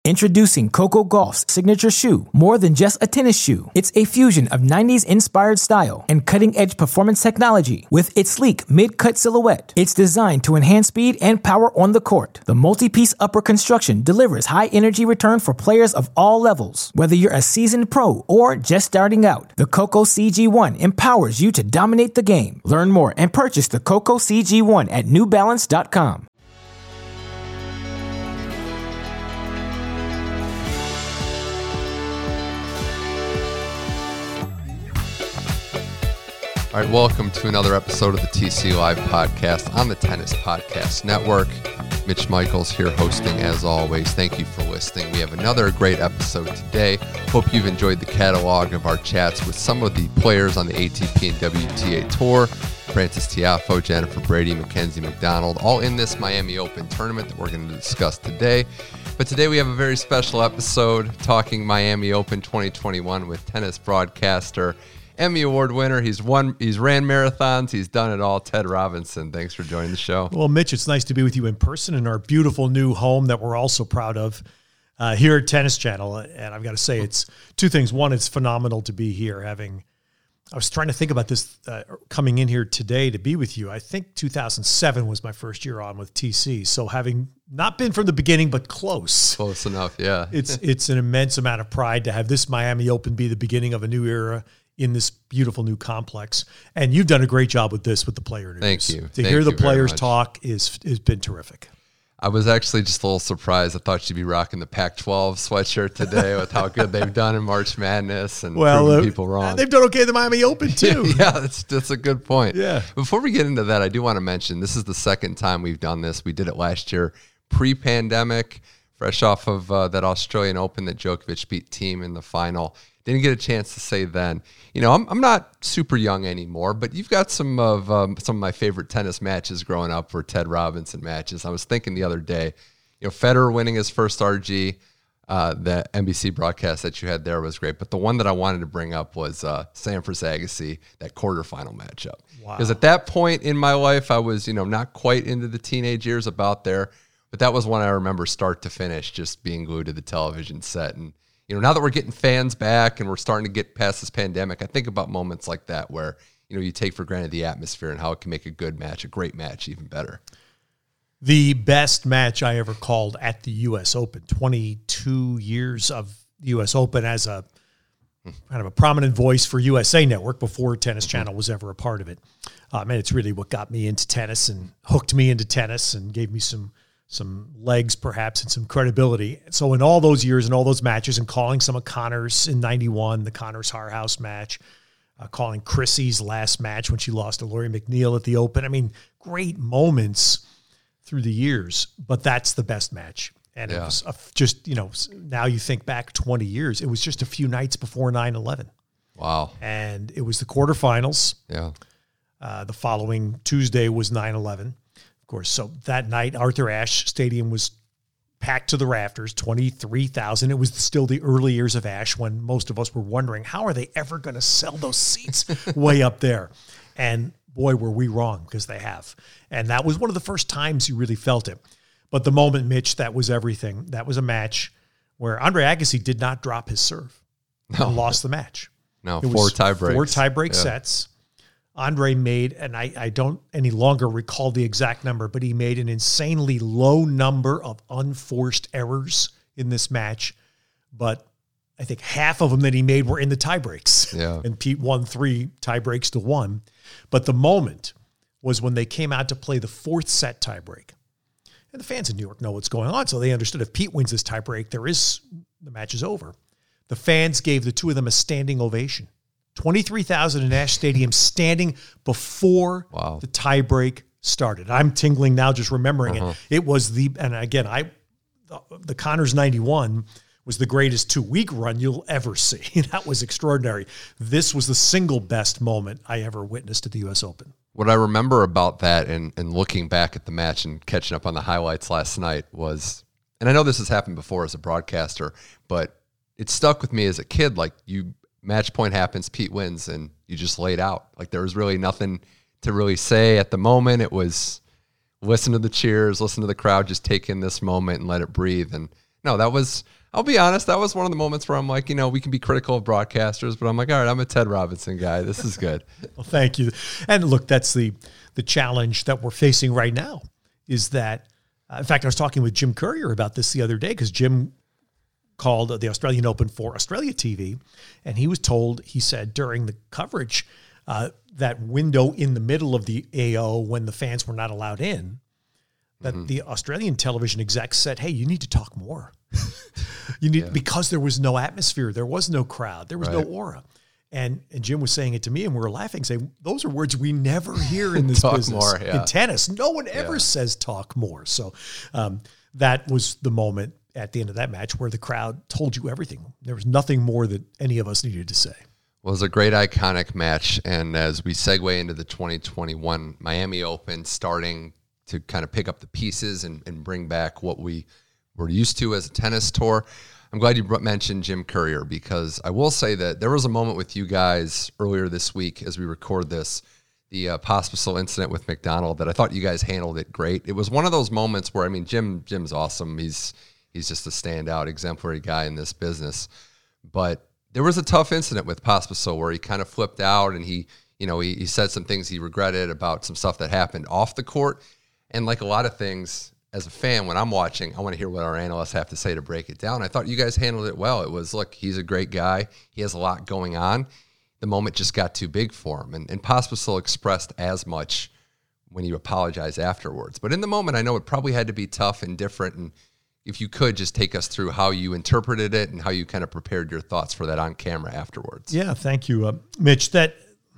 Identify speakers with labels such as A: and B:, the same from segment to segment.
A: Introducing Coco Gauff's signature shoe, more than just a tennis shoe. It's a fusion of 90s-inspired style and cutting-edge performance technology. With its sleek mid-cut silhouette, it's designed to enhance speed and power on the court. The multi-piece upper construction delivers high-energy return for players of all levels. Whether you're a seasoned pro or just starting out, the Coco CG1 empowers you to dominate the game. Learn more and purchase the Coco CG1 at NewBalance.com.
B: All right, welcome to another episode of the TC Live podcast on the Tennis Podcast Network. Mitch Michaels here hosting as always. Thank you for listening. We have another great episode today. Hope you've enjoyed the catalog of our chats with some of the players on the ATP and WTA Tour. Frances Tiafoe, Jennifer Brady, Mackenzie McDonald, all in this Miami Open tournament that we're going to discuss today. But today we have a very special episode talking Miami Open 2021 with tennis broadcaster, Emmy Award winner. He's ran marathons. He's done it all. Ted Robinson, thanks for joining the show.
C: Well, Mitch, it's nice to be with you in person in our beautiful new home that we're all so proud of here at Tennis Channel. And I've got to say, it's two things. One, it's phenomenal to be here. I was trying to think about this coming in here today to be with you. I think 2007 was my first year on with TC. So having not been from the beginning, but close.
B: Close enough, yeah.
C: It's an immense amount of pride to have this Miami Open be the beginning of a new era in this beautiful new complex. And you've done a great job with this, with the player interviews.
B: Thank you.
C: To hear the players talk has been terrific.
B: I was actually just a little surprised. I thought you'd be rocking the Pac-12 sweatshirt today with how good they've done in March Madness and proving people wrong.
C: They've done okay in the Miami Open, too.
B: Yeah, that's a good point.
C: Yeah.
B: Before we get into that, I do want to mention this is the second time we've done this. We did it last year pre-pandemic, fresh off of that Australian Open that Djokovic beat Thiem in the final. Didn't get a chance to say then. You know, I'm not super young anymore, but you've got some of my favorite tennis matches growing up were Ted Robinson matches. I was thinking the other day, you know, Federer winning his first RG, the NBC broadcast that you had there was great. But the one that I wanted to bring up was Sampras Agassi, that quarterfinal matchup.
C: Wow. Because
B: at that point in my life, I was, not quite into the teenage years about there, but that was one I remember start to finish, just being glued to the television set. And now that we're getting fans back and we're starting to get past this pandemic, I think about moments like that where, you take for granted the atmosphere and how it can make a good match, a great match, even better.
C: The best match I ever called at the U.S. Open, 22 years of the U.S. Open as a kind of a prominent voice for USA Network before Tennis Channel was ever a part of it. And it's really what got me into tennis and hooked me into tennis and gave me some legs perhaps and some credibility. So in all those years and all those matches and calling some of Connors in 91, the Connors Harhouse match, calling Chrissy's last match when she lost to Lori McNeil at the Open. I mean, great moments through the years, but that's the best match. And It was just, now you think back 20 years, it was just a few nights before 9/11.
B: Wow.
C: And it was the quarterfinals.
B: Yeah.
C: The following Tuesday was 9/11. Of course, so that night, Arthur Ashe Stadium was packed to the rafters, 23,000. It was still the early years of Ashe when most of us were wondering, how are they ever going to sell those seats way up there? And boy, were we wrong, because they have. And that was one of the first times you really felt it. But the moment, Mitch, that was everything. That was a match where Andre Agassi did not drop his serve and lost the match.
B: No, four tie-break
C: sets. Andre made, and I don't any longer recall the exact number, but he made an insanely low number of unforced errors in this match. But I think half of them that he made were in the tiebreaks.
B: Yeah.
C: And Pete won 3 tiebreaks to 1. But the moment was when they came out to play the 4th set tiebreak. And the fans in New York know what's going on, so they understood if Pete wins this tiebreak, the match is over. The fans gave the two of them a standing ovation. 23,000 in Ashe Stadium standing before the tiebreak started. I'm tingling now just remembering it. It was the Connors 91 was the greatest 2-week run you'll ever see. That was extraordinary. This was the single best moment I ever witnessed at the U.S. Open.
B: What I remember about that and looking back at the match and catching up on the highlights last night was, and I know this has happened before as a broadcaster, but it stuck with me as a kid. Like, match point happens, Pete wins, and you just laid out. Like, there was really nothing to really say at the moment. It was listen to the cheers, listen to the crowd, just take in this moment and let it breathe. And No, I'll be honest, that was one of the moments where I'm like, we can be critical of broadcasters, but I'm like, all right, I'm a Ted Robinson guy. This is good.
C: Well, thank you. And look, that's the challenge that we're facing right now is that, in fact, I was talking with Jim Courier about this the other day because Jim called the Australian Open for Australia TV, and he said during the coverage, that window in the middle of the AO when the fans were not allowed in, that the Australian television execs said, hey, you need to talk more. Because there was no atmosphere, there was no crowd, there was no aura. And Jim was saying it to me, and we were laughing, saying, those are words we never hear in this business.
B: More,
C: in tennis. No one ever says talk more. So that was the moment at the end of that match where the crowd told you everything. There was nothing more that any of us needed to say.
B: Well, it was a great, iconic match. And as we segue into the 2021 Miami Open, starting to kind of pick up the pieces and bring back what we were used to as a tennis tour, I'm glad you mentioned Jim Courier, because I will say that there was a moment with you guys earlier this week as we record this, the Pospisil incident with McDonald, that I thought you guys handled it great. It was one of those moments where, Jim's awesome. He's just a standout, exemplary guy in this business. But there was a tough incident with Pospisil where he kind of flipped out and he said some things he regretted about some stuff that happened off the court. And like a lot of things, as a fan, when I'm watching, I want to hear what our analysts have to say to break it down. I thought you guys handled it well. It was, look, he's a great guy. He has a lot going on. The moment just got too big for him. And Pospisil expressed as much when you apologize afterwards. But in the moment, I know it probably had to be tough and different. And if you could just take us through how you interpreted it and how you kind of prepared your thoughts for that on camera afterwards.
C: Yeah, thank you, Mitch. That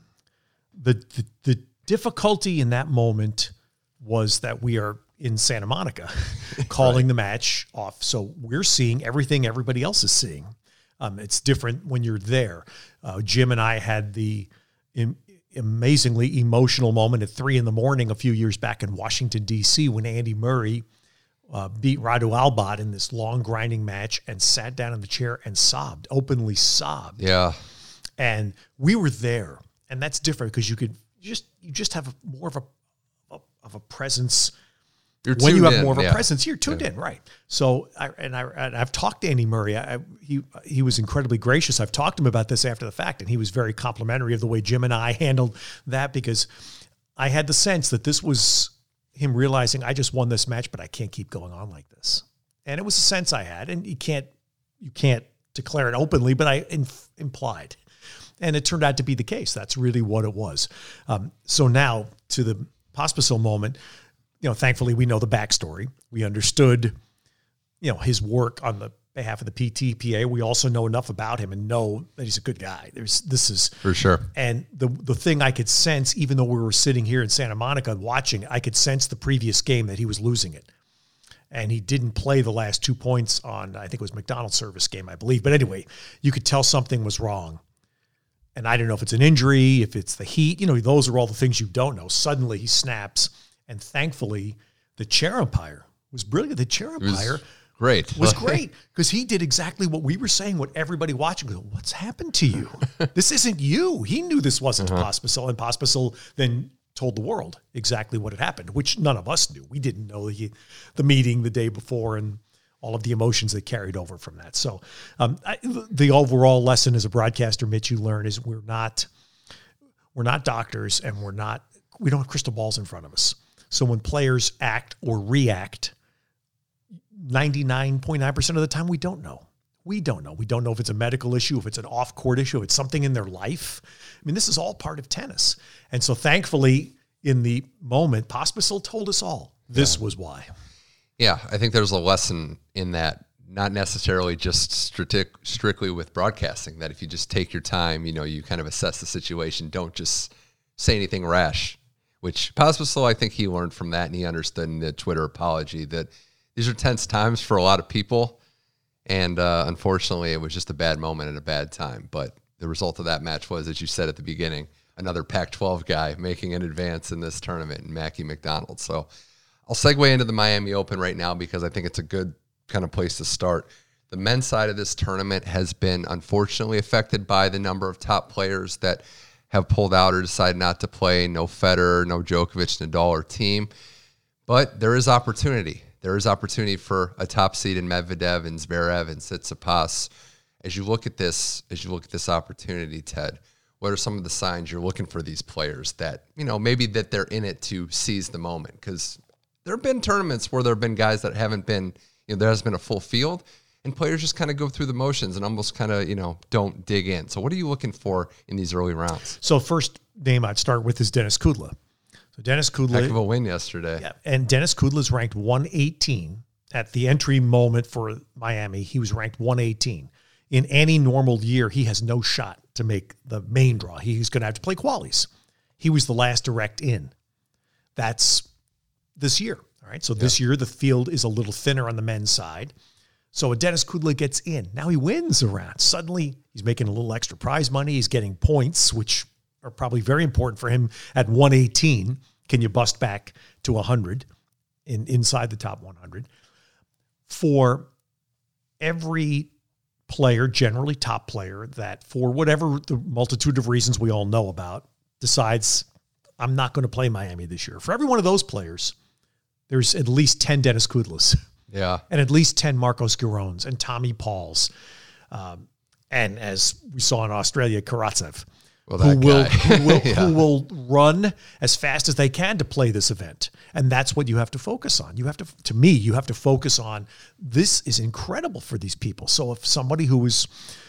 C: the difficulty in that moment was that we are in Santa Monica calling the match off. So we're seeing everything everybody else is seeing. It's different when you're there. Jim and I had the amazingly emotional moment at 3 a.m. a few years back in Washington, D.C. when Andy Murray beat Radu Albot in this long grinding match and sat down in the chair and openly sobbed.
B: Yeah.
C: And we were there. And that's different because you just have more of a presence. When you have more of a presence, you're tuned in, right? So, I've talked to Andy Murray. He was incredibly gracious. I've talked to him about this after the fact, and he was very complimentary of the way Jim and I handled that, because I had the sense that this was him realizing I just won this match, but I can't keep going on like this. And it was a sense I had, and you can't declare it openly, but I implied, and it turned out to be the case. That's really what it was. So now to the Pospisil moment. Thankfully, we know the backstory. We understood, his work on the behalf of the PTPA. We also know enough about him and know that he's a good guy. This is
B: for sure.
C: And the thing I could sense, even though we were sitting here in Santa Monica watching, I could sense the previous game that he was losing it. And he didn't play the last 2 points on, I think it was McDonald's service game, I believe. But anyway, you could tell something was wrong. And I don't know if it's an injury, if it's the heat. Those are all the things you don't know. Suddenly he snaps. And thankfully, the chair umpire was brilliant. The chair umpire was great because he did exactly what we were saying, what everybody watching goes, what's happened to you? This isn't you. He knew this wasn't Pospisil, and Pospisil then told the world exactly what had happened, which none of us knew. We didn't know the meeting the day before and all of the emotions that carried over from that. So the overall lesson as a broadcaster, Mitch, you learn is we're not doctors, and we don't have crystal balls in front of us. So when players act or react, 99.9% of the time, we don't know. We don't know. We don't know if it's a medical issue, if it's an off-court issue, if it's something in their life. This is all part of tennis. And so thankfully, in the moment, Pospisil told us all this was why.
B: Yeah, I think there's a lesson in that, not necessarily just strictly with broadcasting, that if you just take your time, you kind of assess the situation, don't just say anything rash. Which Pospisil, I think he learned from that, and he understood in the Twitter apology that these are tense times for a lot of people, and unfortunately, it was just a bad moment at a bad time. But the result of that match was, as you said at the beginning, another Pac-12 guy making an advance in this tournament, and Mackie McDonald. So I'll segue into the Miami Open right now because I think it's a good kind of place to start. The men's side of this tournament has been unfortunately affected by the number of top players that have pulled out or decided not to play. No Federer, no Djokovic, Nadal, or Thiem. But there is opportunity. there is opportunity for a top seed in Medvedev and Zverev and Tsitsipas. As you look at this opportunity, Ted, what are some of the signs you're looking for these players that, maybe that they're in it to seize the moment? Because there have been tournaments where there have been guys that haven't been, there has been a full field, and players just kind of go through the motions and almost kind of, don't dig in. So what are you looking for in these early rounds?
C: So first name I'd start with is Denis Kudla. So Denis Kudla.
B: Heck of a win yesterday.
C: Yeah, and Denis Kudla is ranked 118 at the entry moment for Miami. He was ranked 118. In any normal year, he has no shot to make the main draw. He's going to have to play qualies. He was the last direct in. That's this year. All right. So this year, the field is a little thinner on the men's side. So Denis Kudla gets in. Now he wins a round. Suddenly, he's making a little extra prize money. He's getting points, which are probably very important for him at 118. Can you bust back to 100 inside the top 100? For every player, generally top player, that for whatever the multitude of reasons we all know about, decides, I'm not going to play Miami this year. For every one of those players, there's at least 10 Denis Kudlas.
B: Yeah.
C: And at least 10 Marcos Girones and Tommy Pauls. And as we saw in Australia, Karatsev, who will run as fast as they can to play this event. And that's what you have to focus on. You have to focus on, this is incredible for these people. So if somebody who was,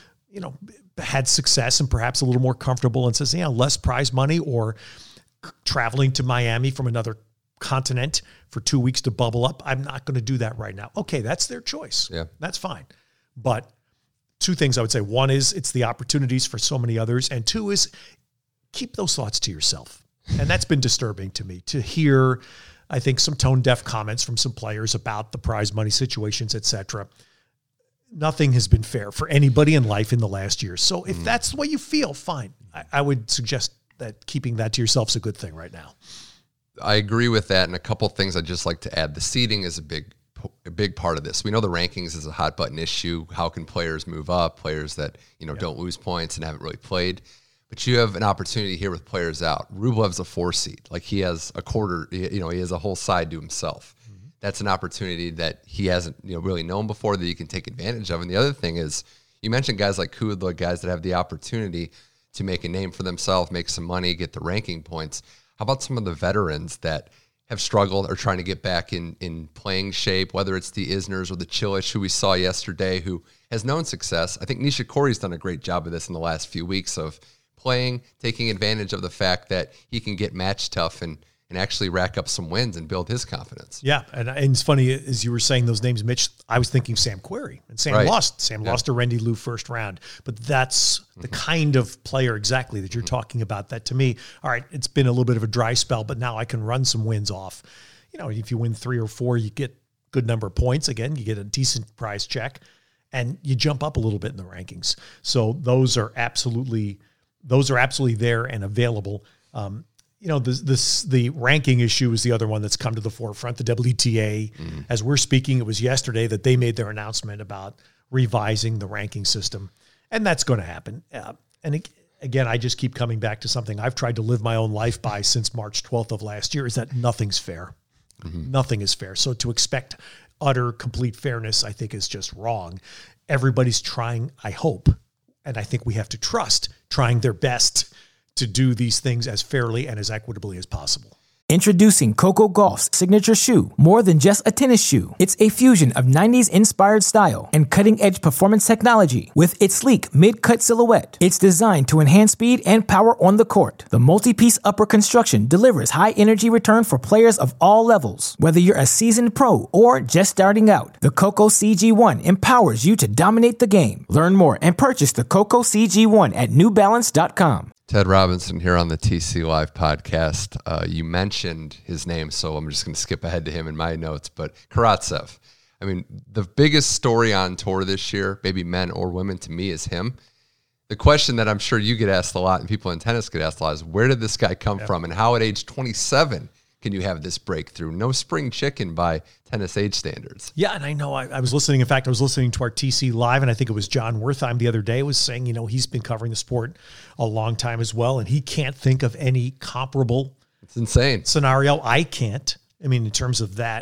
C: had success and perhaps a little more comfortable and says, less prize money or traveling to Miami from another continent for 2 weeks to bubble up, I'm not going to do that right now. Okay, that's their choice.
B: Yeah.
C: That's fine. But two things I would say. One is it's the opportunities for so many others. And two is keep those thoughts to yourself. And that's been disturbing to me to hear, I think, some tone-deaf comments from some players about the prize money situations, et cetera. Nothing has been fair for anybody in life in the last year. So if that's the way you feel, fine. I would suggest that keeping that to yourself is a good thing right now.
B: I agree with that. And a couple of things I'd just like to add. The seeding is a big part of this. We know the rankings is a hot button issue. How can players move up? Players that, don't lose points and haven't really played. But you have an opportunity here with players out. Rublev's a 4 seed. Like he has a quarter, he has a whole side to himself. Mm-hmm. That's an opportunity that he hasn't, really known before that he can take advantage of. And the other thing is, you mentioned guys like Kudla, guys that have the opportunity to make a name for themselves, make some money, get the ranking points. How about some of the veterans that have struggled or trying to get back in playing shape, whether it's the Isners or the Cilic, who we saw yesterday, who has known success. I think Nishikori's done a great job of this in the last few weeks of playing, taking advantage of the fact that he can get match tough and actually rack up some wins and build his confidence.
C: Yeah, and it's funny, as you were saying those names, Mitch, I was thinking Sam Querrey, and Sam lost. Sam lost to Randy Lou first round. But that's the kind of player exactly that you're talking about. That to me, all right, it's been a little bit of a dry spell, but now I can run some wins off. If you win 3 or 4, you get good number of points. Again, you get a decent prize check, and you jump up a little bit in the rankings. So those are absolutely there and available. The ranking issue is the other one that's come to the forefront. The WTA, as we're speaking, it was yesterday that they made their announcement about revising the ranking system, and that's going to happen. Again, I just keep coming back to something I've tried to live my own life by since March 12th of last year, is that nothing's fair. Mm-hmm. Nothing is fair. So to expect utter, complete fairness, I think is just wrong. Everybody's trying, I hope, and I think we have to trust, trying their best to do these things as fairly and as equitably as possible.
A: Introducing Coco Gauff's signature shoe, more than just a tennis shoe. It's a fusion of 90s inspired style and cutting-edge performance technology. With its sleek mid-cut silhouette, it's designed to enhance speed and power on the court. The multi-piece upper construction delivers high energy return for players of all levels. Whether you're a seasoned pro or just starting out, the Coco CG1 empowers you to dominate the game. Learn more and purchase the Coco CG1 at newbalance.com.
B: Ted Robinson here on the TC Live podcast. You mentioned his name, so I'm just going to skip ahead to him in my notes. But Karatsev, I mean, the biggest story on tour this year, maybe men or women, to me, is him. The question that I'm sure you get asked a lot and people in tennis get asked a lot is, where did this guy come from, and how at age 27 can you have this breakthrough? No spring chicken by tennis age standards.
C: Yeah, and I know I was listening. In fact, I was listening to our TC Live, and I think it was John Wertheim the other day was saying, he's been covering the sport a long time as well, and he can't think of any comparable
B: It's insane
C: scenario. I can't. I mean, in terms of that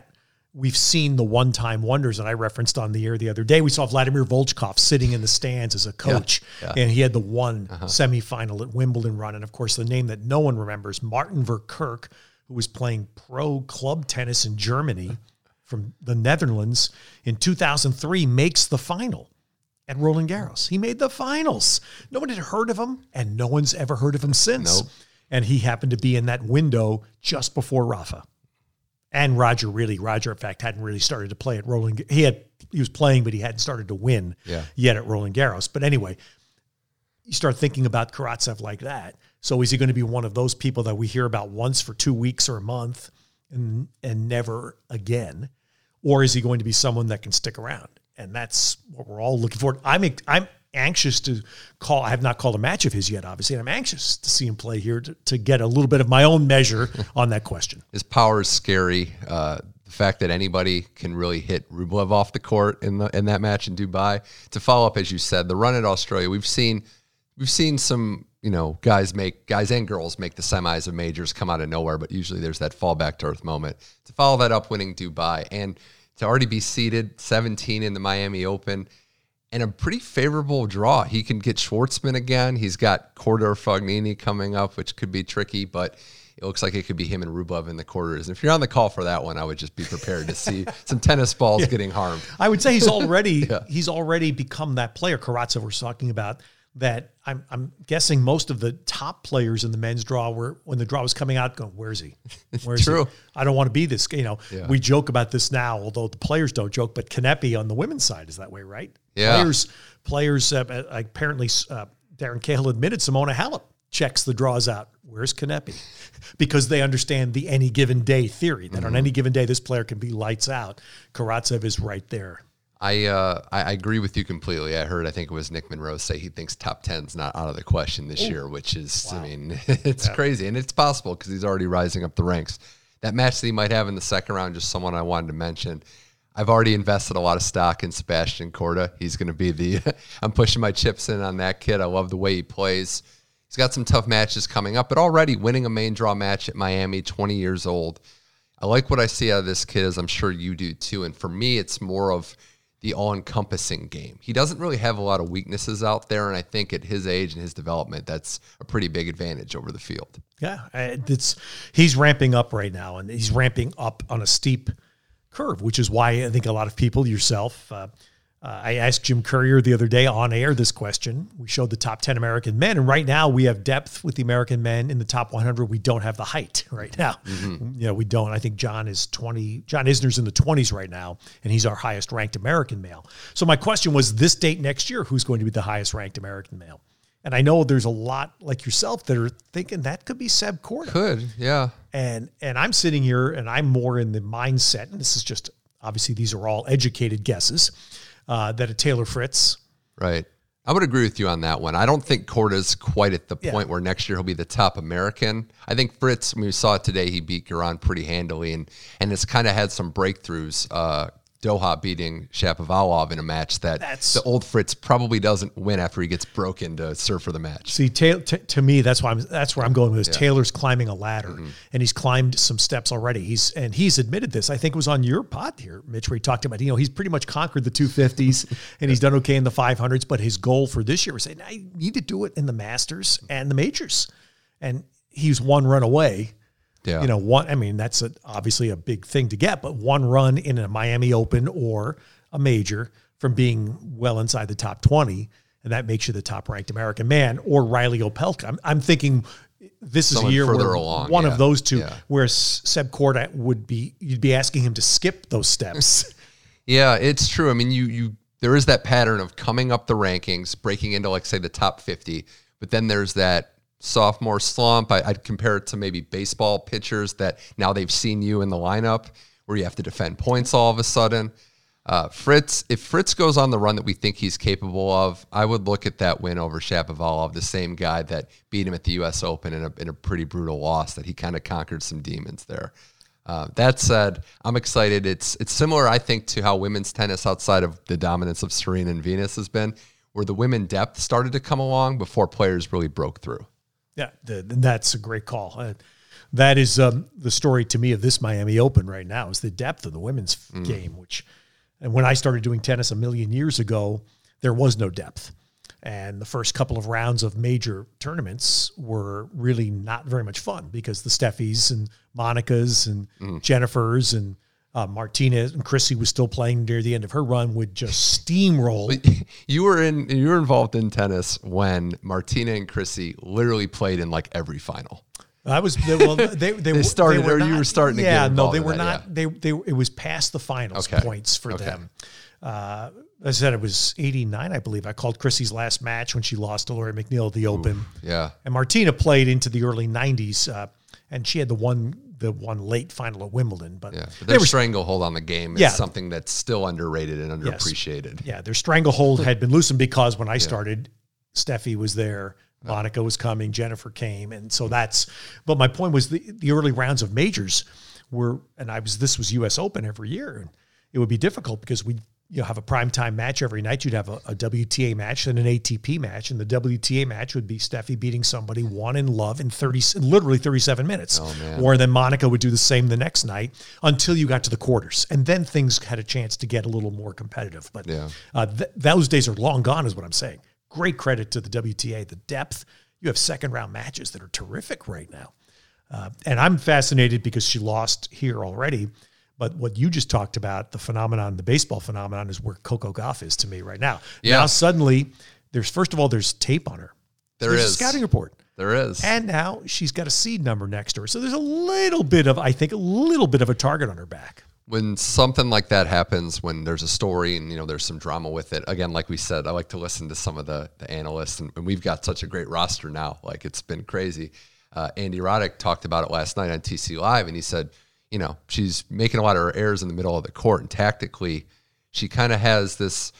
C: we've seen the one-time wonders that I referenced on the air the other day. We saw Vladimir Volchkov sitting in the stands as a coach, and he had the one semifinal at Wimbledon run. And, of course, the name that no one remembers, Martin Verkerk, who was playing pro club tennis in Germany from the Netherlands in 2003, makes the final at Roland Garros. He made the finals. No one had heard of him, and no one's ever heard of him since.
B: Nope.
C: And he happened to be in that window just before Rafa. And Roger, in fact, hadn't really started to play at Roland. He was playing, but he hadn't started to win yet at Roland Garros. But anyway, you start thinking about Karatsev like that. So is he going to be one of those people that we hear about once for 2 weeks or a month and never again? Or is he going to be someone that can stick around? And that's what we're all looking for. I'm anxious to call. I have not called a match of his yet, obviously, and I'm anxious to see him play here to get a little bit of my own measure on that question.
B: His power is scary. The fact that anybody can really hit Rublev off the court in that match in Dubai. To follow up, as you said, the run at Australia, we've seen some guys and girls make the semis of majors come out of nowhere, but usually there's that fall back to earth moment. To follow that up, winning Dubai, and to already be seeded 17 in the Miami Open. And a pretty favorable draw. He can get Schwartzman again. He's got Corder Fognini coming up, which could be tricky, but it looks like it could be him and Rublev in the quarters. And if you're on the call for that one, I would just be prepared to see some tennis balls getting harmed.
C: I would say he's already become that player Karatsev was talking about. That I'm guessing most of the top players in the men's draw were, when the draw was coming out, going, where's he? Where's
B: True.
C: he? I don't want to be this. We joke about this now, although the players don't joke, but Kanepi on the women's side is that way, right?
B: Yeah.
C: Players apparently Darren Cahill admitted Simona Halep checks the draws out. Where's Kanepi? Because they understand the any given day theory, that on any given day, this player can be lights out. Karatsev is right there.
B: I agree with you completely. I think it was Nick Monroe say he thinks top 10's not out of the question this year, which is, wow. I mean, it's crazy. And it's possible because he's already rising up the ranks. That match that he might have in the second round, just someone I wanted to mention. I've already invested a lot of stock in Sebastian Korda. He's going to be I'm pushing my chips in on that kid. I love the way he plays. He's got some tough matches coming up, but already winning a main draw match at Miami, 20 years old. I like what I see out of this kid, as I'm sure you do too. And for me, it's more of the all-encompassing game. He doesn't really have a lot of weaknesses out there, and I think at his age and his development, that's a pretty big advantage over the field.
C: Yeah, he's ramping up right now, and he's ramping up on a steep curve, which is why I think a lot of people, yourself, I asked Jim Courier the other day on air this question. We showed the top 10 American men, and right now we have depth with the American men in the top 100. We don't have the height right now. Mm-hmm. We don't. I think John Isner's in the 20s right now, and he's our highest ranked American male. So my question was, this date next year, who's going to be the highest ranked American male? And I know there's a lot like yourself that are thinking that could be Seb Korda.
B: Could, yeah.
C: And I'm sitting here, and I'm more in the mindset, and this is just, obviously these are all educated guesses, that a Taylor Fritz.
B: Right. I would agree with you on that one. I don't think Korda's quite at the point where next year he'll be the top American. I think Fritz, when we saw it today, he beat Giron pretty handily, and it's kind of had some breakthroughs. Doha beating Shapovalov in a match that the old Fritz probably doesn't win after he gets broken to serve for the match.
C: See, to me, that's where I'm going with this. Yeah. Taylor's climbing a ladder, and he's climbed some steps already. He's admitted this. I think it was on your pod here, Mitch, where he talked about, he's pretty much conquered the 250s, and he's done okay in the 500s, but his goal for this year was saying, I need to do it in the Masters and the majors. And he's one run away. Yeah. That's obviously a big thing to get, but one run in a Miami Open or a major from being well inside the top 20, and that makes you the top-ranked American man, or Riley Opelka. I'm thinking this is a year where one of those two, where Seb Korda you'd be asking him to skip those steps.
B: Yeah, it's true. I mean, there is that pattern of coming up the rankings, breaking into, like, say, the top 50, but then there's that sophomore slump. I'd compare it to maybe baseball pitchers that now they've seen you in the lineup where you have to defend points all of a sudden. If Fritz goes on the run that we think he's capable of, I would look at that win over Shapovalov, the same guy that beat him at the U.S. Open in a pretty brutal loss, that he kind of conquered some demons there. That said, I'm excited. It's similar, I think, to how women's tennis outside of the dominance of Serena and Venus has been, where the women depth started to come along before players really broke through.
C: Yeah, that's a great call. that is the story to me of this Miami Open right now is the depth of the women's game, and when I started doing tennis a million years ago, there was no depth. And the first couple of rounds of major tournaments were really not very much fun because the Steffis and Monicas and Jennifers and Martinez and Chrissy was still playing near the end of her run would just steamroll.
B: You were involved in tennis when Martina and Chrissy literally played in like every final.
C: I was they
B: started,
C: they were
B: or
C: not,
B: you were starting to get involved.
C: They were
B: in that,
C: not. They it was past the finals points for them. As I said, it was 89, I believe. I called Chrissy's last match when she lost to Lori McNeil at the Open.
B: Yeah,
C: and Martina played into the early 90s, and she had the one late final at Wimbledon. But
B: their stranglehold on the game is something that's still underrated and underappreciated.
C: Yeah, their stranglehold had been loosened because when I started, Steffi was there. Monica was coming, Jennifer came, and so but my point was the early rounds of majors this was US Open every year, and it would be difficult because we have a primetime match every night. You'd have a WTA match and an ATP match, and the WTA match would be Steffi beating somebody one in love in literally 37 minutes. Oh, man. Or then Monica would do the same the next night until you got to the quarters, and then things had a chance to get a little more competitive. But those days are long gone, is what I'm saying. Great credit to the WTA, the depth. You have second round matches that are terrific right now. And I'm fascinated because she lost here already. But what you just talked about, the baseball phenomenon, is where Coco Gauff is to me right now. Yeah. Now suddenly, there's tape on her. There's a scouting report.
B: There is.
C: And now she's got a seed number next to her. So there's a little bit of a target on her back.
B: When something like that happens, when there's a story and, there's some drama with it, again, like we said, I like to listen to some of the analysts, and we've got such a great roster now. Like, it's been crazy. Andy Roddick talked about it last night on TC Live, and he said, she's making a lot of her errors in the middle of the court, and tactically, she kind of has this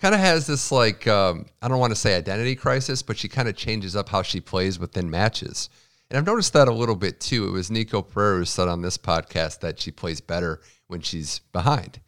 B: like, I don't want to say identity crisis, but she kind of changes up how she plays within matches. And I've noticed that a little bit too. It was Nico Pereira who said on this podcast that she plays better when she's behind.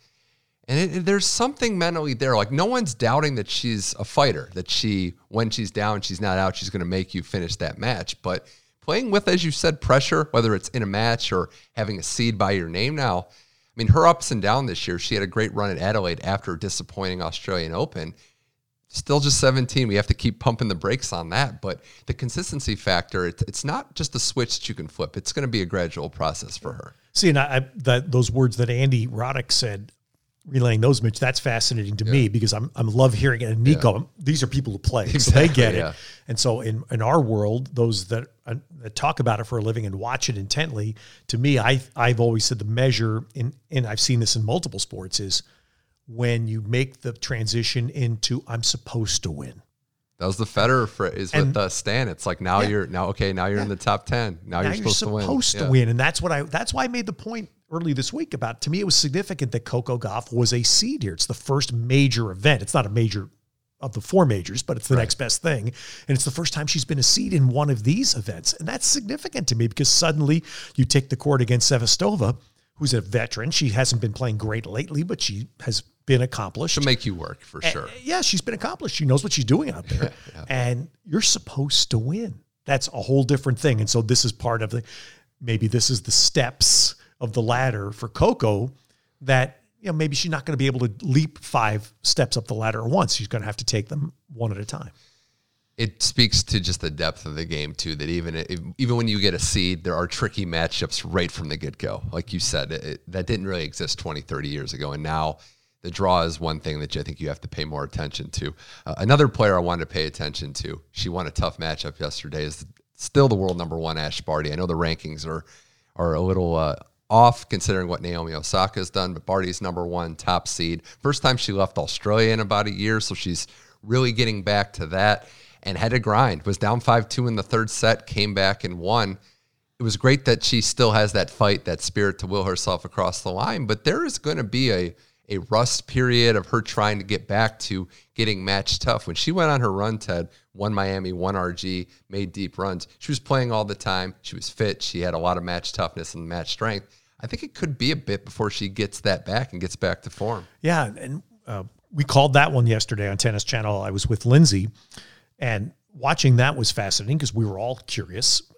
B: And there's something mentally there. Like, no one's doubting that she's a fighter, that when she's down, she's not out, she's going to make you finish that match. But playing with, as you said, pressure, whether it's in a match or having a seed by your name now, I mean, her ups and downs this year, she had a great run at Adelaide after a disappointing Australian Open. Still just 17. We have to keep pumping the brakes on that. But the consistency factor, it's not just a switch that you can flip. It's going to be a gradual process for her.
C: See, and those words that Andy Roddick said, relaying those, Mitch, that's fascinating to me because I'm love hearing it. And Nico, these are people who play, so they get it. And so in our world, those that talk about it for a living and watch it intently, to me, I've always said the measure, and I've seen this in multiple sports, is when you make the transition into I'm supposed to win.
B: That was the Federer phrase with Stan. It's like now you're in the top 10. Now you're supposed to win.
C: Supposed to win, and that's why I made the point early this week about, to me, it was significant that Coco Gauff was a seed here. It's the first major event. It's not a major of the four majors, but it's the next best thing, and it's the first time she's been a seed in one of these events, and that's significant to me because suddenly you take the court against Sevastova, who's a veteran. She hasn't been playing great lately, but she has been accomplished.
B: To make you work, for sure.
C: Yeah, she's been accomplished. She knows what she's doing out there. And you're supposed to win. That's a whole different thing. And so this is part of maybe this is the steps of the ladder for Coco that, maybe she's not going to be able to leap 5 steps up the ladder at once. She's going to have to take them one at a time.
B: It speaks to just the depth of the game, too, that even when you get a seed, there are tricky matchups right from the get-go. Like you said, that didn't really exist 20, 30 years ago. And now the draw is one thing that I think you have to pay more attention to. Another player I wanted to pay attention to, she won a tough matchup yesterday, is still the world number 1, Ash Barty. I know the rankings are a little off considering what Naomi Osaka has done, but Barty's number 1 top seed. First time she left Australia in about a year, so she's really getting back to that. And had to grind, was down 5-2 in the third set, came back and won. It was great that she still has that fight, that spirit to will herself across the line, but there is going to be a rust period of her trying to get back to getting match tough. When she went on her run, Ted, won Miami, won RG, made deep runs, she was playing all the time. She was fit. She had a lot of match toughness and match strength. I think it could be a bit before she gets that back and gets back to form.
C: Yeah, and we called that one yesterday on Tennis Channel. I was with Lindsay. And watching that was fascinating because we were all curious.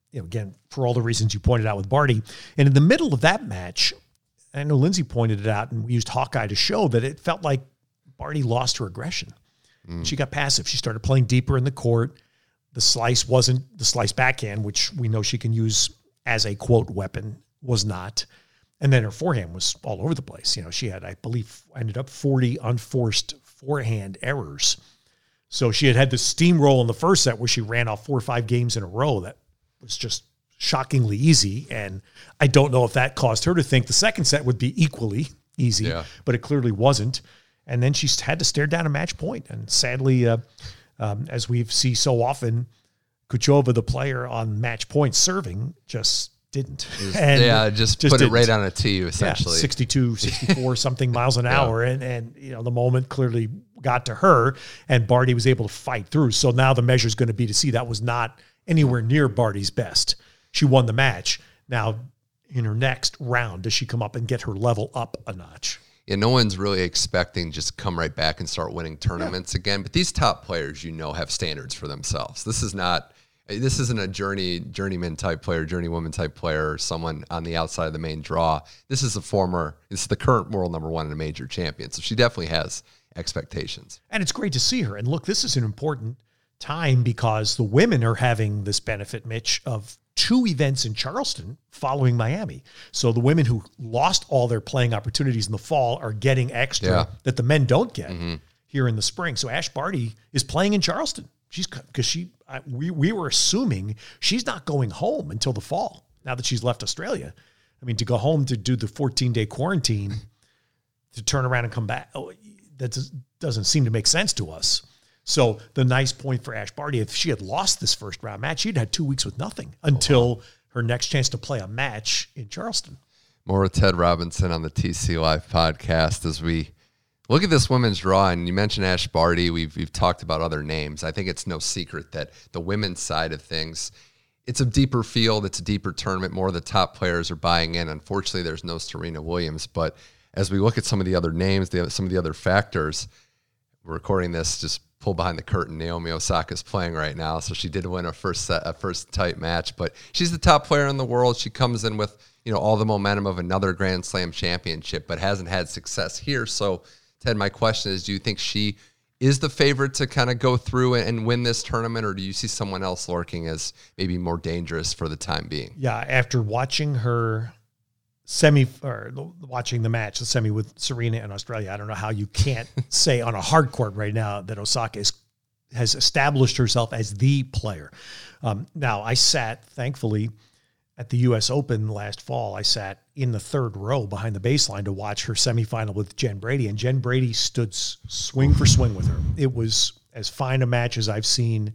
C: again, for all the reasons you pointed out with Barty. And in the middle of that match, I know Lindsay pointed it out, and we used Hawkeye to show that it felt like Barty lost her aggression. She got passive. She started playing deeper in the court. The slice wasn't the slice backhand, which we know she can use as a, quote, weapon, was not. And then her forehand was all over the place. She had, I believe, ended up 40 unforced forehand errors. So she had the steamroll in the first set where she ran off 4 or 5 games in a row. That was just shockingly easy. And I don't know if that caused her to think the second set would be equally easy, but it clearly wasn't. And then she had to stare down a match point. And sadly, as we see so often, Kuchova, the player on match point serving, just didn't.
B: Just put it right on a tee, essentially.
C: 62, 64 something miles an hour. And the moment clearly got to her, and Barty was able to fight through. So now the measure is going to be to see that was not anywhere near Barty's best. She won the match. Now, in her next round, does she come up and get her level up a notch?
B: Yeah, no one's really expecting just come right back and start winning tournaments again. But these top players, have standards for themselves. This isn't a journeyman type player, journeywoman type player, or someone on the outside of the main draw. This is the current world number 1 and a major champion. So she definitely has expectations.
C: And it's great to see her. And look, this is an important time because the women are having this benefit, Mitch, of 2 events in Charleston following Miami. So the women who lost all their playing opportunities in the fall are getting extra that the men don't get here in the spring. So Ash Barty is playing in Charleston. We were assuming she's not going home until the fall now that she's left Australia. I mean, to go home to do the 14-day quarantine to turn around and come back, that doesn't seem to make sense to us. So the nice point for Ash Barty, if she had lost this first round match, she'd had 2 weeks with nothing until her next chance to play a match in Charleston.
B: More with Ted Robinson on the TC Live podcast as we look at this women's draw. And you mentioned Ash Barty. We've talked about other names. I think it's no secret that the women's side of things, it's a deeper field. It's a deeper tournament. More of the top players are buying in. Unfortunately, there's no Serena Williams. But as we look at some of the other names, some of the other factors, we're recording this, just pull behind the curtain. Naomi Osaka's playing right now. So she did win a first tight match, but she's the top player in the world. She comes in with, all the momentum of another Grand Slam championship, but hasn't had success here. So Ted, my question is, do you think she is the favorite to kind of go through and win this tournament, or do you see someone else lurking as maybe more dangerous for the time being?
C: Yeah. After watching her watching the match, the semi with Serena in Australia, I don't know how you can't say on a hard court right now that Osaka has established herself as the player. Now, I sat, thankfully, at the U.S. Open last fall. I sat in the 3rd row behind the baseline to watch her semifinal with Jen Brady, and Jen Brady stood swing for swing with her. It was as fine a match as I've seen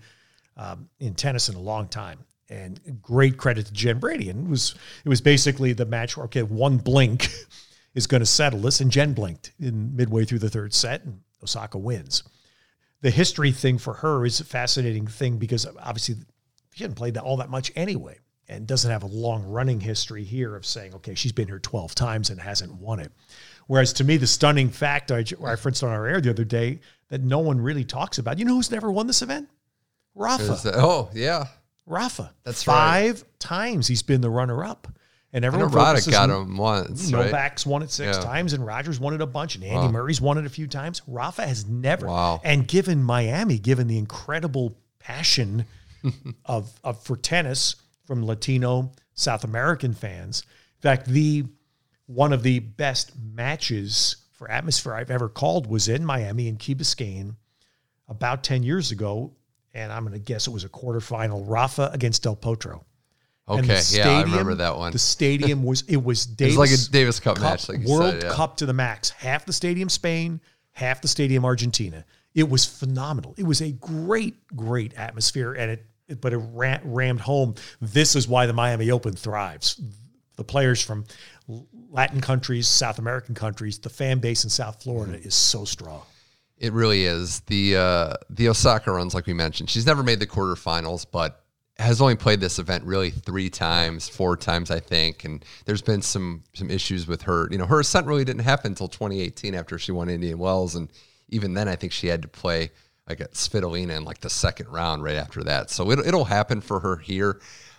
C: in tennis in a long time. And great credit to Jen Brady. And it was basically the match where, okay, one blink is going to settle this. And Jen blinked in midway through the 3rd set, and Osaka wins. The history thing for her is a fascinating thing because obviously she hadn't played all that much anyway and doesn't have a long running history here of saying, okay, she's been here 12 times and hasn't won it. Whereas to me, the stunning fact I referenced on our air the other day that no one really talks about, you know who's never won this event? Rafa.
B: Oh, yeah.
C: Rafa.
B: That's
C: 5 times he's been the runner-up. And everyone
B: Roddick got him once, right?
C: Novak's won it 6 times, and Rogers won it a bunch, and Andy Murray's won it a few times. Rafa has never.
B: Wow.
C: And given Miami, given the incredible passion of for tennis from Latino, South American fans, in fact, one of the best matches for atmosphere I've ever called was in Miami in Key Biscayne about 10 years ago. And I'm going to guess it was a quarterfinal, Rafa against Del Potro.
B: Okay, I remember that one.
C: The stadium was Davis,
B: like a Davis Cup match, like you
C: World
B: said,
C: Cup to the max. Half the stadium Spain, half the stadium Argentina. It was phenomenal. It was a great, great atmosphere, and it rammed home. This is why the Miami Open thrives. The players from Latin countries, South American countries, the fan base in South Florida is so strong.
B: It really is. The Osaka runs, like we mentioned, she's never made the quarterfinals, but has only played this event really 3 times, 4 times, I think. And there's been some issues with her. Her ascent really didn't happen until 2018 after she won Indian Wells. And even then, I think she had to play like a Svitolina in like the 2nd round right after that. So it'll happen for her here.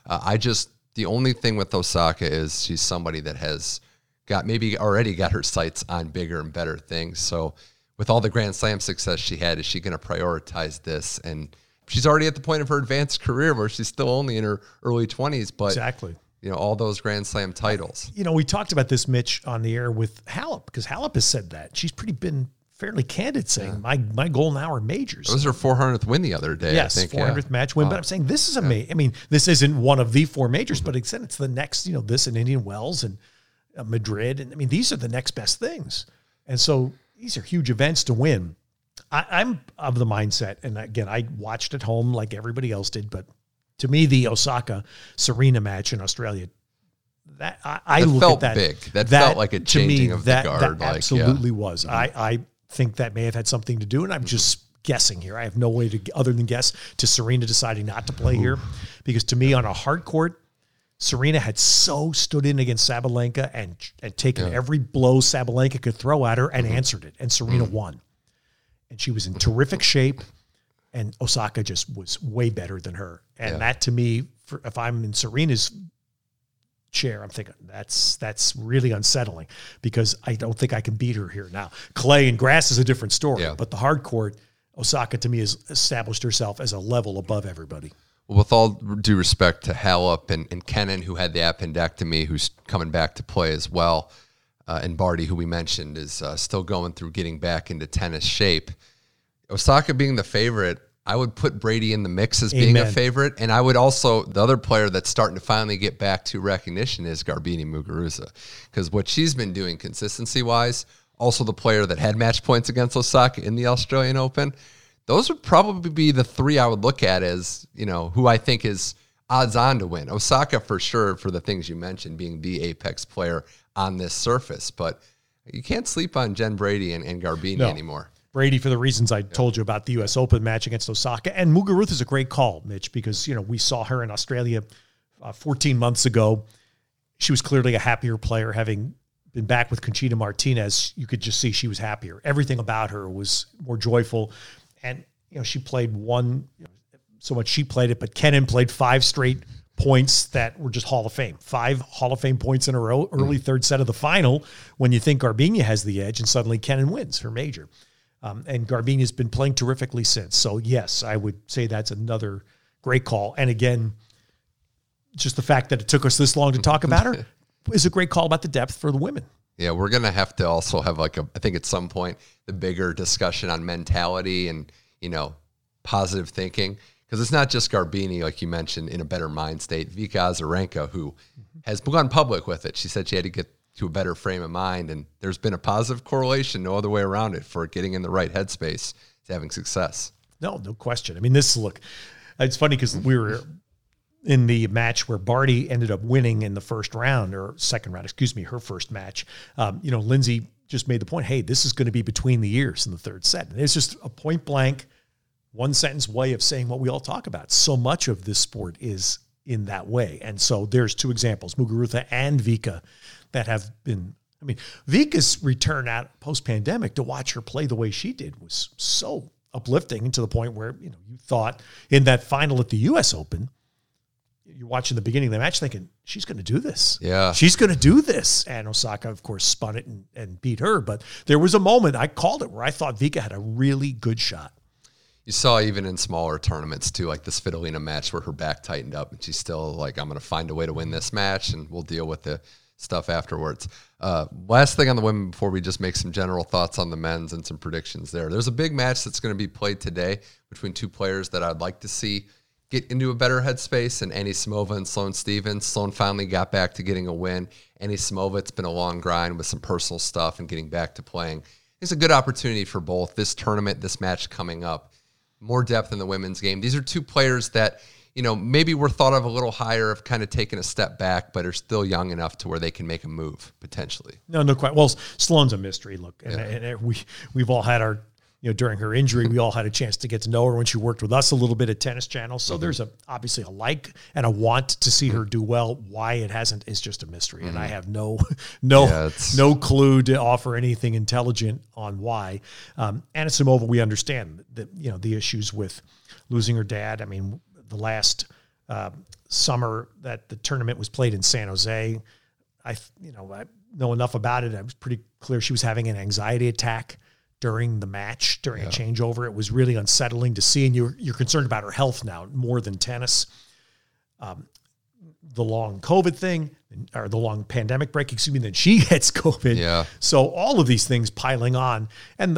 B: The only thing with Osaka is she's somebody that has already got her sights on bigger and better things. So with all the Grand Slam success she had, is she going to prioritize this? And she's already at the point of her advanced career where she's still only in her early 20s, but
C: exactly.
B: All those Grand Slam titles.
C: We talked about this, Mitch, on the air with Halep, because Halep has said that. She's been fairly candid saying my goal now are majors.
B: It was her 400th win the other day.
C: Yes,
B: I think,
C: 400th match win. But I'm saying this is amazing. I mean, this isn't one of the 4 majors, but it's the next, this in Indian Wells and Madrid. And I mean, these are the next best things. And so these are huge events to win. I'm of the mindset, and again, I watched at home like everybody else did, but to me, the Osaka-Serena match in Australia, that I look
B: felt
C: at that
B: big. That felt like a changing of the guard.
C: That absolutely was. Mm-hmm. I think that may have had something to do, and I'm just guessing here. I have no way to other than guess to Serena deciding not to play here, because to me, on a hard court, Serena had so stood in against Sabalenka and taken every blow Sabalenka could throw at her and answered it, and Serena won. And she was in terrific shape, and Osaka just was way better than her. And that, to me, if I'm in Serena's chair, I'm thinking that's really unsettling, because I don't think I can beat her here now. Clay and grass is a different story, but the hard court, Osaka, to me, has established herself as a level above everybody.
B: Well, with all due respect to Halep and Kenin, who had the appendectomy, who's coming back to play as well, and Barty, who we mentioned, is still going through getting back into tennis shape. Osaka being the favorite, I would put Brady in the mix as being a favorite. And I would also, the other player that's starting to finally get back to recognition is Garbine Muguruza, because what she's been doing consistency-wise, also the player that had match points against Osaka in the Australian Open, those would probably be the 3 I would look at as, who I think is odds on to win. Osaka for sure, for the things you mentioned, being the apex player on this surface, but you can't sleep on Jen Brady and Garbine anymore.
C: Brady, for the reasons I told you about the U.S. Open match against Osaka. And Muguruza is a great call, Mitch, because, we saw her in Australia 14 months ago. She was clearly a happier player, having been back with Conchita Martinez. You could just see she was happier. Everything about her was more joyful. And, she played so much she played it, but Kenin played 5 straight points that were just Hall of Fame. 5 Hall of Fame points in a row, early third set of the final, when you think Garbine has the edge, and suddenly Kenin wins her major. And Garbine has been playing terrifically since. So, yes, I would say that's another great call. And again, just the fact that it took us this long to talk about her is a great call about the depth for the women.
B: Yeah, we're going to have to also have I think at some point, the bigger discussion on mentality and, positive thinking. Because it's not just Garbine, like you mentioned, in a better mind state. Vika Azarenka, who has gone public with it. She said she had to get to a better frame of mind, and there's been a positive correlation, no other way around it, for getting in the right headspace to having success.
C: No question. I mean, it's funny because we were in the match where Barty ended up winning in the first round, or second round, her first match. Lindsay just made the point, hey, this is going to be between the ears in the third set. And it's just a point blank, one sentence way of saying what we all talk about. So much of this sport is in that way. And so there's 2 examples, Muguruza and Vika, that have been, Vika's return out post-pandemic, to watch her play the way she did was so uplifting, to the point where, you thought in that final at the U.S. Open, you're watching the beginning of the match thinking, she's going to do this.
B: Yeah.
C: She's going to do this. And Osaka, of course, spun it and beat her. But there was a moment, I called it, where I thought Vika had a really good shot.
B: You saw even in smaller tournaments too, like the Svitolina match where her back tightened up and she's still like, I'm going to find a way to win this match and we'll deal with the stuff afterwards. Last thing on the women before we just make some general thoughts on the men's and some predictions there. There's a big match that's going to be played today between 2 players that I'd like to see get into a better headspace, and Anisimova and Sloane Stephens. Sloane finally got back to getting a win. Anisimova, it's been a long grind with some personal stuff and getting back to playing. It's a good opportunity for both this tournament, this match coming up. More depth in the women's game. These are 2 players that, maybe were thought of a little higher, have kind of taken a step back, but are still young enough to where they can make a move, potentially.
C: No quite. Well, Sloane's a mystery. Look, and we've all had our, during her injury, we all had a chance to get to know her when she worked with us a little bit at Tennis Channel. So there's obviously a like and a want to see her do well. Why it hasn't is just a mystery. And I have no clue to offer anything intelligent on why. Anisimova, we understand that, the issues with losing her dad. The last summer that the tournament was played in San Jose. I know enough about it. I was pretty clear she was having an anxiety attack during the match, during a changeover. It was really unsettling to see, and you're concerned about her health now more than tennis. The long COVID thing, or the long pandemic break, then she gets COVID.
B: Yeah.
C: So all of these things piling on, and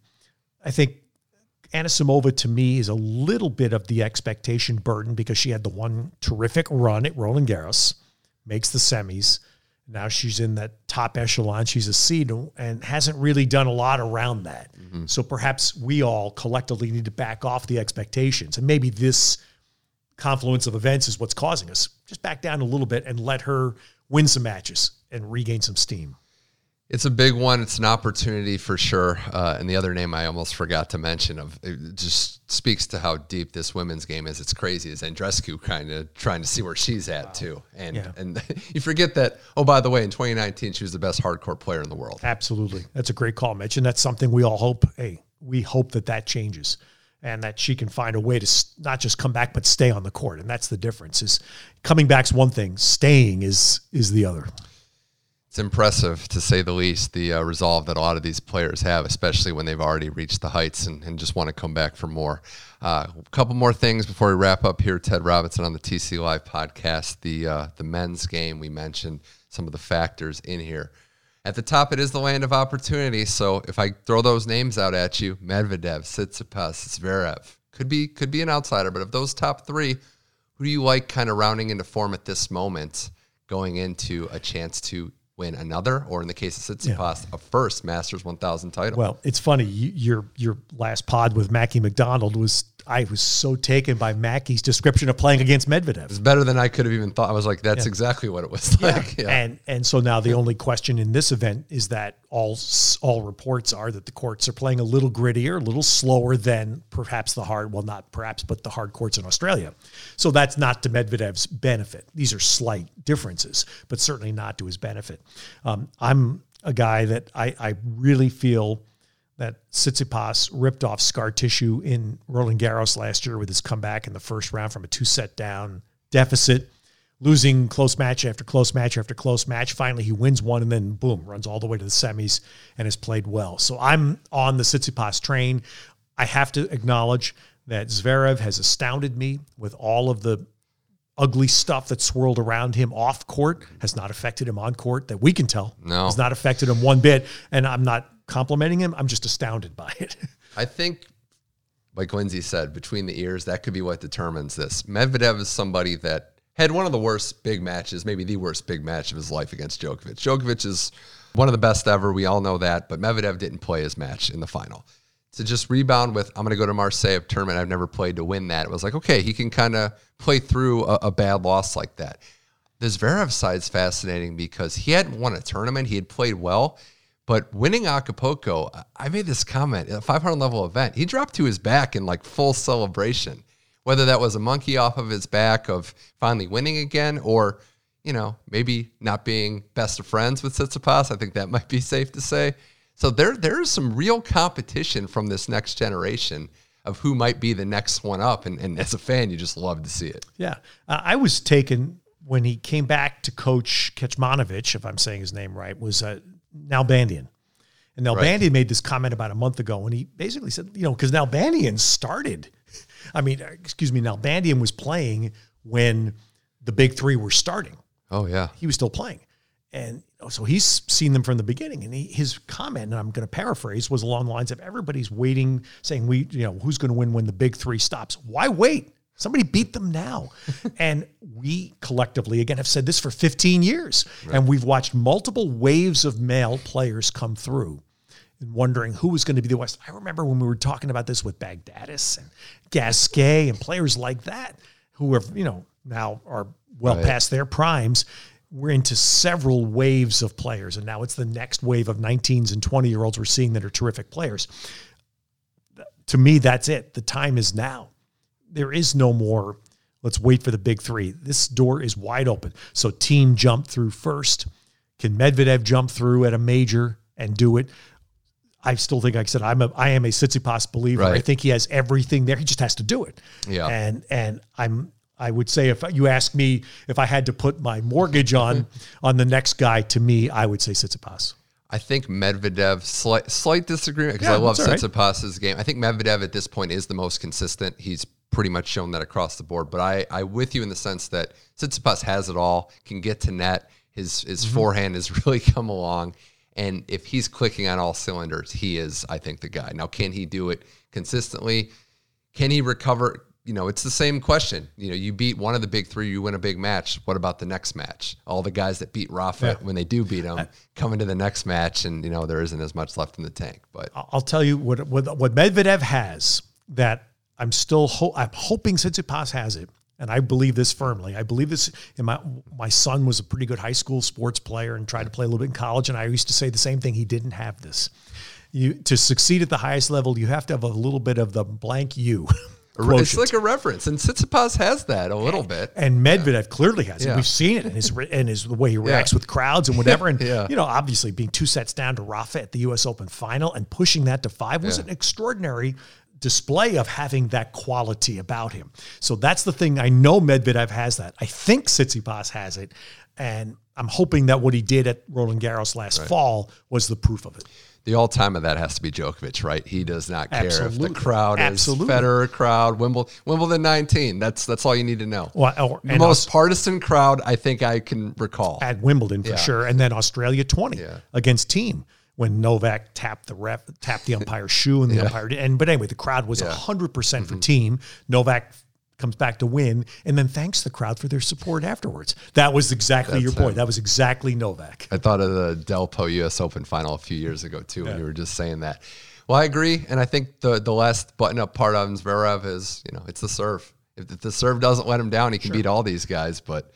C: I think Anisimova, to me, is a little bit of the expectation burden because she had the one terrific run at Roland Garros, makes the semis. Now she's in that top echelon. She's a seed and hasn't really done a lot around that. Mm-hmm. So perhaps we all collectively need to back off the expectations. And maybe this confluence of events is what's causing us. Just back down a little bit and let her win some matches and regain some steam.
B: It's a big one. It's an opportunity for sure. And the other name I almost forgot to mention, it just speaks to how deep this women's game is. It's crazy. Is Andreescu kind of trying to see where she's at too. And you forget that, oh, by the way, in 2019, she was the best hardcourt player in the world.
C: Absolutely. That's a great call, Mitch. And that's something we all hope. Hey, we hope that changes and that she can find a way to not just come back, but stay on the court. And that's the difference. Is coming back's one thing. Staying is the other.
B: It's impressive, to say the least, the resolve that a lot of these players have, especially when they've already reached the heights and just want to come back for more. A couple more things before we wrap up here. Ted Robinson on the TC Live podcast. The men's game, we mentioned some of the factors in here. At the top, it is the land of opportunity. So if I throw those names out at you, Medvedev, Tsitsipas, Zverev, could be an outsider. But of those top three, who do you like kind of rounding into form at this moment, going into a chance to win another, or in the case of Tsitsipas, a first Masters 1000 title?
C: Well, it's funny. Your last pod with Mackie McDonald I was so taken by Mackie's description of playing against Medvedev.
B: It's better than I could have even thought. I was like, that's exactly what it was like.
C: Yeah. And so now the only question in this event is that all reports are that the courts are playing a little grittier, a little slower than perhaps not perhaps, but the hard courts in Australia. So that's not to Medvedev's benefit. These are slight differences, but certainly not to his benefit. I'm a guy that I really feel that Tsitsipas ripped off scar tissue in Roland Garros last year with his comeback in the first round from a 2-set down deficit, losing close match after close match after close match. Finally, he wins one and then, boom, runs all the way to the semis and has played well. So I'm on the Tsitsipas train. I have to acknowledge that Zverev has astounded me with all of the ugly stuff that swirled around him off court, has not affected him on court that we can tell.
B: No.
C: Has not affected him one bit. And I'm not complimenting him. I'm just astounded by it.
B: I think, like Lindsay said, between the ears, that could be what determines this. Medvedev is somebody that had one of the worst big matches, maybe the worst big match of his life against Djokovic. Djokovic is one of the best ever. We all know that. But Medvedev didn't play his match in the final. To just rebound with, I'm going to go to Marseille, a tournament I've never played, to win that. It was like, okay, he can kind of play through a bad loss like that. The Zverev side's fascinating because he hadn't won a tournament. He had played well. But winning Acapulco, I made this comment, a 500 level event, he dropped to his back in like full celebration. Whether that was a monkey off of his back of finally winning again, or, maybe not being best of friends with Tsitsipas, I think that might be safe to say. So there is some real competition from this next generation of who might be the next one up. And as a fan, you just love to see it.
C: Yeah. I was taken when he came back to coach Kecmanovic, if I'm saying his name right, was Nalbandian. And Nalbandian made this comment about a month ago when he basically said, because Nalbandian started. Nalbandian was playing when the big three were starting.
B: Oh, yeah.
C: He was still playing. And so he's seen them from the beginning. And his comment, and I'm going to paraphrase, was along the lines of everybody's waiting, saying, who's going to win when the big three stops? Why wait? Somebody beat them now. And we collectively, again, have said this for 15 years. Right. And we've watched multiple waves of male players come through and wondering who was going to be the West. I remember when we were talking about this with Baghdadis and Gasquet and players like that who are, now are well past their primes. We're into several waves of players. And now it's the next wave of 19s and 20-year-olds we're seeing that are terrific players. To me, that's it. The time is now. There is no more, let's wait for the big three. This door is wide open. So team jump through first. Can Medvedev jump through at a major and do it? I still think, like I said, I am a Tsitsipas believer. Right. I think he has everything there. He just has to do it.
B: Yeah.
C: And I'm I would say if you ask me if I had to put my mortgage on the next guy, to me, I would say Tsitsipas.
B: I think Medvedev, slight disagreement, because I love Tsitsipas's game. I think Medvedev at this point is the most consistent. He's pretty much shown that across the board. But I'm with you in the sense that Tsitsipas has it all, can get to net. His forehand has really come along. And if he's clicking on all cylinders, he is, I think, the guy. Now, can he do it consistently? Can he recover? It's the same question. You beat one of the big three, you win a big match. What about the next match? All the guys that beat Rafa, when they do beat him, come into the next match, and there isn't as much left in the tank. But
C: I'll tell you what Medvedev has that I'm hoping Tsitsipas has it, and I believe this firmly. I believe this. My son was a pretty good high school sports player and tried to play a little bit in college, and I used to say the same thing. He didn't have this. To succeed at the highest level, you have to have a little bit of the blank you. Quotient.
B: It's like a reference, and Tsitsipas has that a little bit,
C: and Medvedev clearly has it. We've seen it in his the way he reacts with crowds and whatever. And obviously being 2 sets down to Rafa at the U.S. Open final and pushing that to 5 was an extraordinary display of having that quality about him. So that's the thing. I know Medvedev has that. I think Tsitsipas has it, and I'm hoping that what he did at Roland Garros last fall was the proof of it.
B: The all-time of that has to be Djokovic, right? He does not care if the crowd is Federer crowd, Wimbledon 19. That's all you need to know.
C: Well,
B: the most partisan crowd I think I can recall.
C: At Wimbledon, for sure. And then Australia 20 against Thiem, when Novak tapped the umpire's shoe, and the umpire did. But anyway, the crowd was 100% for Thiem. Novak comes back to win, and then thanks the crowd for their support afterwards. That was exactly your point. That was exactly Novak.
B: I thought of the Delpo U.S. Open final a few years ago, too, when you were just saying that. Well, I agree, and I think the last button-up part on Zverev is, it's the serve. If the serve doesn't let him down, he can beat all these guys, but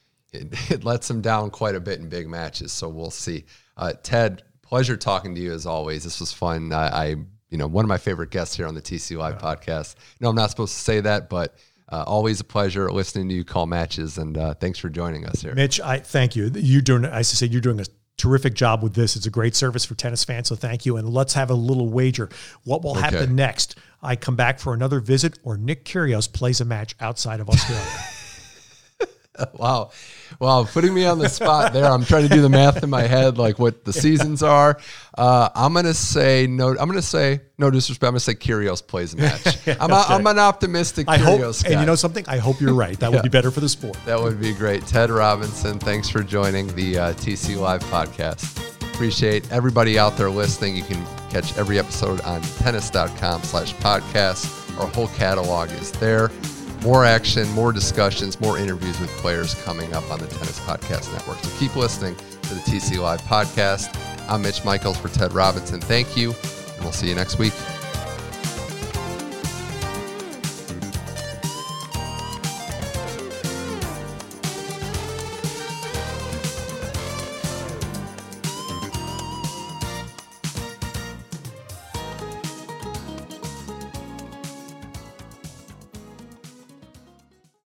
B: it lets him down quite a bit in big matches, so we'll see. Ted, pleasure talking to you as always. This was fun. One of my favorite guests here on the TC Live podcast. No, I'm not supposed to say that, but always a pleasure listening to you call matches, and thanks for joining us here.
C: Mitch, I thank you. You're doing a terrific job with this. It's a great service for tennis fans, so thank you. And let's have a little wager. What will happen next? I come back for another visit, or Nick Kyrgios plays a match outside of Australia?
B: Wow, putting me on the spot there. I'm trying to do the math in my head, like what the seasons are. I'm going to say no disrespect. I'm going to say Kyrgios plays a match. I'm an optimistic Kyrgios guy.
C: And you know something? I hope you're right. That would be better for the sport.
B: That would be great. Ted Robinson, thanks for joining the TC Live podcast. Appreciate everybody out there listening. You can catch every episode on tennis.com/podcast. Our whole catalog is there. More action, more discussions, more interviews with players coming up on the Tennis Podcast Network. So keep listening to the TC Live podcast. I'm Mitch Michaels for Ted Robinson. Thank you, and we'll see you next week.